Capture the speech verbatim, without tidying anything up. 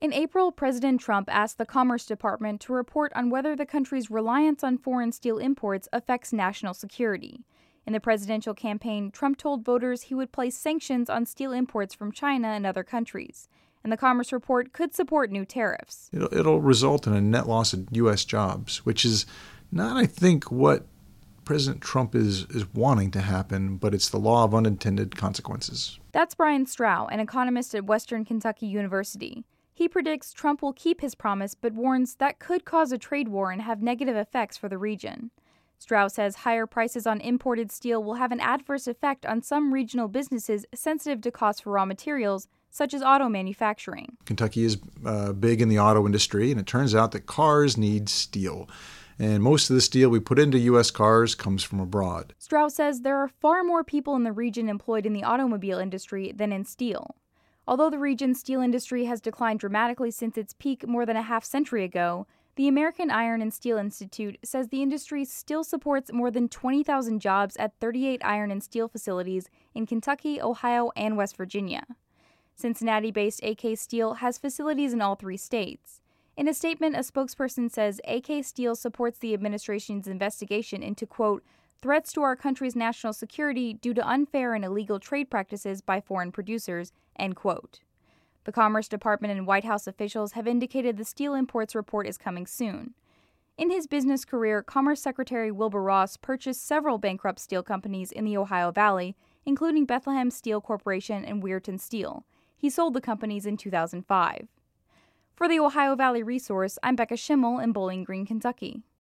In April, President Trump asked the Commerce Department to report on whether the country's reliance on foreign steel imports affects national security. In the presidential campaign, Trump told voters he would place sanctions on steel imports from China and other countries, and the Commerce Report could support new tariffs. It'll, it'll result in a net loss of U S jobs, which is not, I think, what President Trump is, is wanting to happen, but it's the law of unintended consequences. That's Brian Strow, an economist at Western Kentucky University. He predicts Trump will keep his promise, but warns that could cause a trade war and have negative effects for the region. Strow says higher prices on imported steel will have an adverse effect on some regional businesses sensitive to costs for raw materials, such as auto manufacturing. Kentucky is uh, big in the auto industry, and it turns out that cars need steel. And most of the steel we put into U S cars comes from abroad. Strow says there are far more people in the region employed in the automobile industry than in steel. Although the region's steel industry has declined dramatically since its peak more than a half century ago, the American Iron and Steel Institute says the industry still supports more than twenty thousand jobs at thirty-eight iron and steel facilities in Kentucky, Ohio, and West Virginia. Cincinnati-based A K Steel has facilities in all three states. In a statement, a spokesperson says A K Steel supports the administration's investigation into, quote, threats to our country's national security due to unfair and illegal trade practices by foreign producers, end quote. The Commerce Department and White House officials have indicated the steel imports report is coming soon. In his business career, Commerce Secretary Wilbur Ross purchased several bankrupt steel companies in the Ohio Valley, including Bethlehem Steel Corporation and Weirton Steel. He sold the companies in two thousand five. For the Ohio Valley Resource, I'm Becca Schimmel in Bowling Green, Kentucky.